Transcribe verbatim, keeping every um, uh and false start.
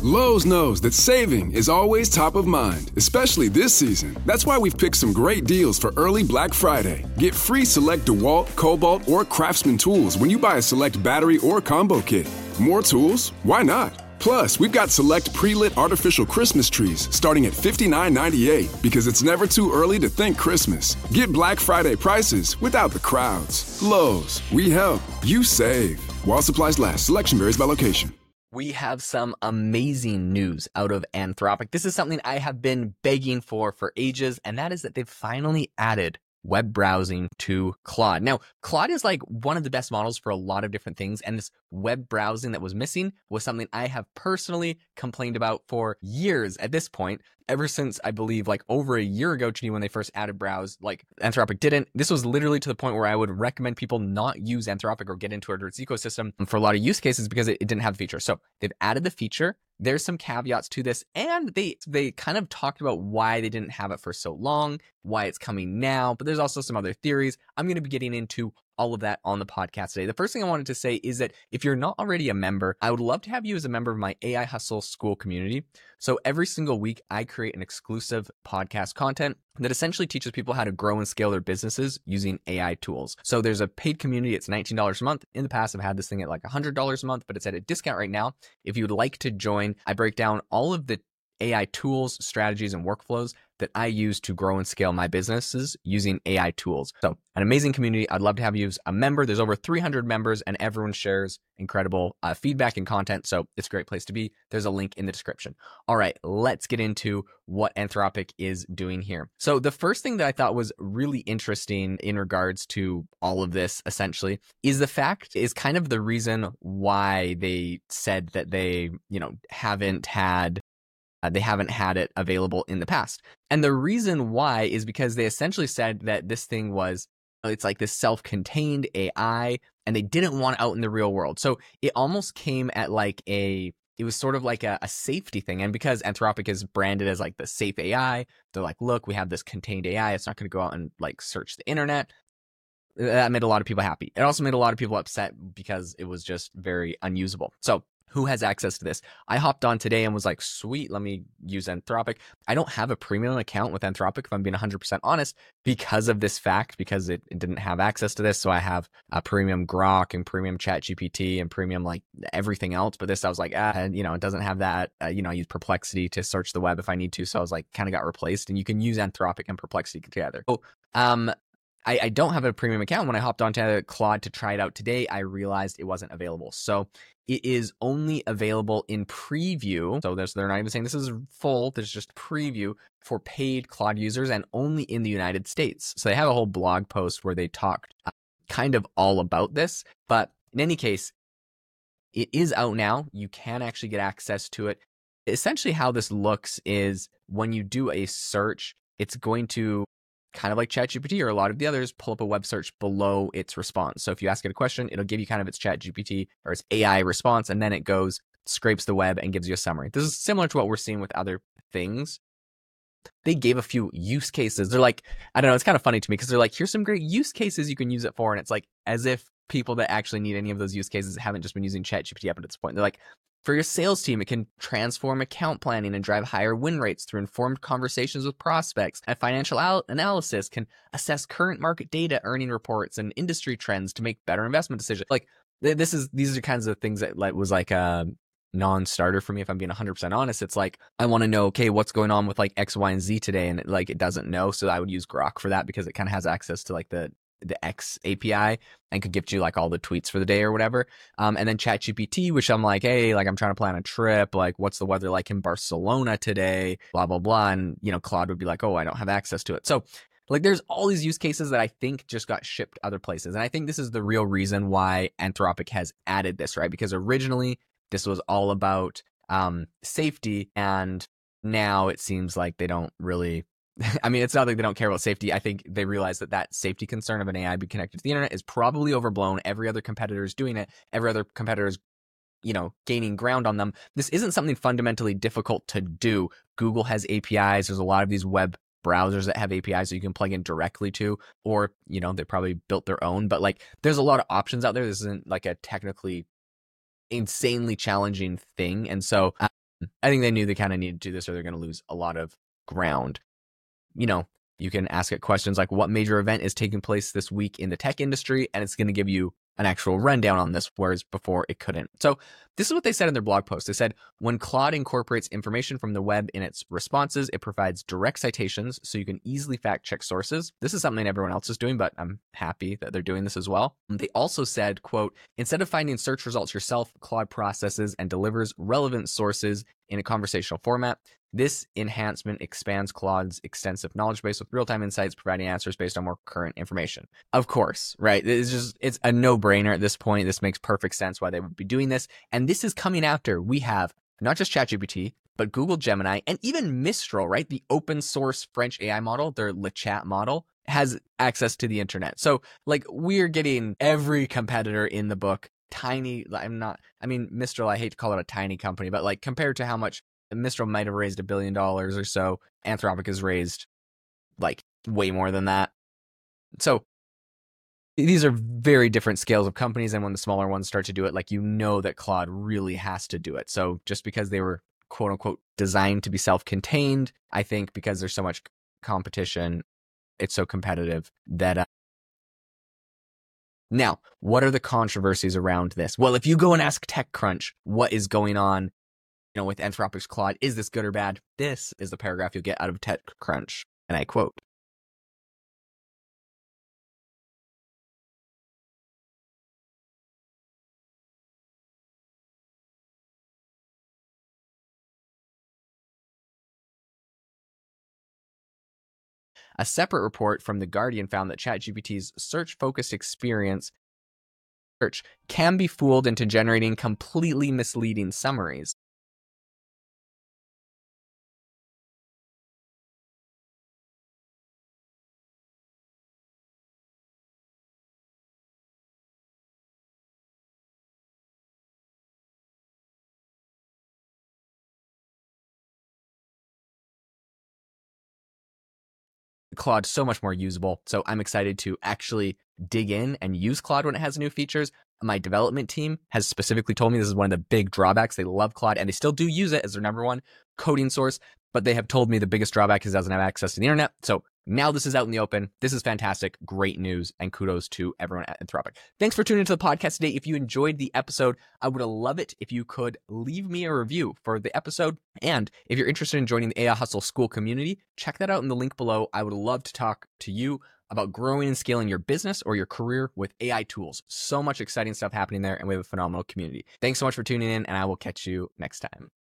Lowe's knows that saving is always top of mind, especially this season. That's why we've picked some great deals for early Black Friday. Get free select DeWalt, Cobalt, or Craftsman tools when you buy a select battery or combo kit. More tools? Why not? Plus, we've got select pre-lit artificial Christmas trees starting at fifty-nine ninety-eight because it's never too early to think Christmas. Get Black Friday prices without the crowds. Lowe's, we help, you save. While supplies last, selection varies by location. We have some amazing news out of Anthropic. This is something I have been begging for for ages, and that is that they've finally added web browsing to Claude. Now, Claude is like one of the best models for a lot of different things, and this web browsing that was missing was something I have personally complained about for years at this point, ever since I believe like over a year ago, Chini, when they first added browse, like Anthropic didn't. This was literally to the point where I would recommend people not use Anthropic or get into its ecosystem for a lot of use cases because it, it didn't have the feature. So they've added the feature. There's some caveats to this, and they they kind of talked about why they didn't have it for so long, why it's coming now, but there's also some other theories. I'm going to be getting into all of that on the podcast today. The first thing I wanted to say is that if you're not already a member, I would love to have you as a member of my A I Hustle School community. So every single week, I create an exclusive podcast content that essentially teaches people how to grow and scale their businesses using A I tools. So there's a paid community. It's nineteen dollars a month. In the past, I've had this thing at like one hundred dollars a month, but it's at a discount right now. If you would like to join, I break down all of the A I tools, strategies, and workflows that I use to grow and scale my businesses using A I tools. So an amazing community. I'd love to have you as a member. There's over three hundred members and everyone shares incredible uh, feedback and content. So it's a great place to be. There's a link in the description. All right, let's get into what Anthropic is doing here. So the first thing that I thought was really interesting in regards to all of this essentially is the fact is kind of the reason why they said that they, you know, haven't had Uh, they haven't had it available in the past. And the reason why is because they essentially said that this thing was, it's like this self-contained A I, and they didn't want it out in the real world. So it almost came at like a, it was sort of like a, a safety thing. And because Anthropic is branded as like the safe A I, they're like, look, we have this contained A I. It's not going to go out and like search the internet. That made a lot of people happy. It also made a lot of people upset because it was just very unusable. So who has access to this? I hopped on today and was like, sweet, let me use Anthropic. I don't have a premium account with Anthropic, if I'm being one hundred percent honest, because of this fact, because it, it didn't have access to this. So I have a premium Grok and premium ChatGPT and premium like everything else. But this, I was like, ah, you know, it doesn't have that. Uh, you know, I use Perplexity to search the web if I need to. So I was like, kind of got replaced. And you can use Anthropic and Perplexity together. So, um, I, I don't have a premium account. When I hopped onto Claude to try it out today, I realized it wasn't available. So it is only available in preview. So there's, they're not even saying this is full. There's just preview for paid Claude users and only in the United States. So they have a whole blog post where they talked uh, kind of all about this. But in any case, it is out now. You can actually get access to it. Essentially how this looks is when you do a search, it's going to kind of like ChatGPT or a lot of the others, pull up a web search below its response. So if you ask it a question, it'll give you kind of its ChatGPT or its A I response, and then it goes, scrapes the web and gives you a summary. This is similar to what we're seeing with other things. They gave a few use cases. They're like, I don't know, it's kind of funny to me because they're like, here's some great use cases you can use it for. And it's like, as if people that actually need any of those use cases haven't just been using ChatGPT up to this point. They're like, for your sales team, it can transform account planning and drive higher win rates through informed conversations with prospects. And financial al- analysis can assess current market data, earning reports, and industry trends to make better investment decisions. Like th- this is these are kinds of things that like was like a non-starter for me. If I'm being one hundred percent honest, it's like I want to know, okay, what's going on with like X, Y, and Z today, and it, like it doesn't know. So I would use Grok for that because it kind of has access to like the the X A P I and could give you like all the tweets for the day or whatever. Um, and then ChatGPT, which I'm like, hey, like I'm trying to plan a trip. Like, what's the weather like in Barcelona today? Blah, blah, blah. And, you know, Claude would be like, oh, I don't have access to it. So like there's all these use cases that I think just got shipped other places. And I think this is the real reason why Anthropic has added this, right? Because originally this was all about um, safety. And now it seems like they don't really I mean, it's not like they don't care about safety. I think they realize that that safety concern of an A I being connected to the internet is probably overblown. Every other competitor is doing it. Every other competitor is, you know, gaining ground on them. This isn't something fundamentally difficult to do. Google has A P Is. There's a lot of these web browsers that have A P Is that you can plug in directly to, or, you know, they probably built their own. But like, there's a lot of options out there. This isn't like a technically insanely challenging thing. And so uh, I think they knew they kind of needed to do this or they're going to lose a lot of ground. You know, you can ask it questions like what major event is taking place this week in the tech industry, and it's going to give you an actual rundown on this, whereas before it couldn't. So this is what they said in their blog post. They said, when Claude incorporates information from the web in its responses, it provides direct citations so you can easily fact check sources. This is something everyone else is doing, but I'm happy that they're doing this as well. They also said, quote, instead of finding search results yourself, Claude processes and delivers relevant sources in a conversational format. This enhancement expands Claude's extensive knowledge base with real-time insights, providing answers based on more current information. Of course, right? It's just, it's a no-brainer at this point. This makes perfect sense why they would be doing this. And this is coming after we have not just ChatGPT, but Google Gemini and even Mistral, right? The open source French A I model, their Le Chat model, has access to the internet. So like we're getting every competitor in the book. Tiny, I'm not, I mean, Mistral, I hate to call it a tiny company, but like compared to how much Mistral might have raised a billion dollars or so, Anthropic has raised like way more than that. So these are very different scales of companies. And when the smaller ones start to do it, like, you know that Claude really has to do it. So just because they were quote unquote designed to be self-contained, I think because there's so much competition, it's so competitive that, uh, now, what are the controversies around this? Well, if you go and ask TechCrunch what is going on, you know, with Anthropic's Claude, is this good or bad? This is the paragraph you'll get out of TechCrunch, and I quote, a separate report from The Guardian found that ChatGPT's search-focused experience search can be fooled into generating completely misleading summaries. Claude so much more usable. So I'm excited to actually dig in and use Claude when it has new features. My development team has specifically told me this is one of the big drawbacks. They love Claude and they still do use it as their number one coding source, but they have told me the biggest drawback is it doesn't have access to the internet. So now this is out in the open. This is fantastic. Great news. And kudos to everyone at Anthropic. Thanks for tuning into the podcast today. If you enjoyed the episode, I would love it if you could leave me a review for the episode. And if you're interested in joining the A I Hustle School community, check that out in the link below. I would love to talk to you about growing and scaling your business or your career with A I tools. So much exciting stuff happening there, and we have a phenomenal community. Thanks so much for tuning in, and I will catch you next time.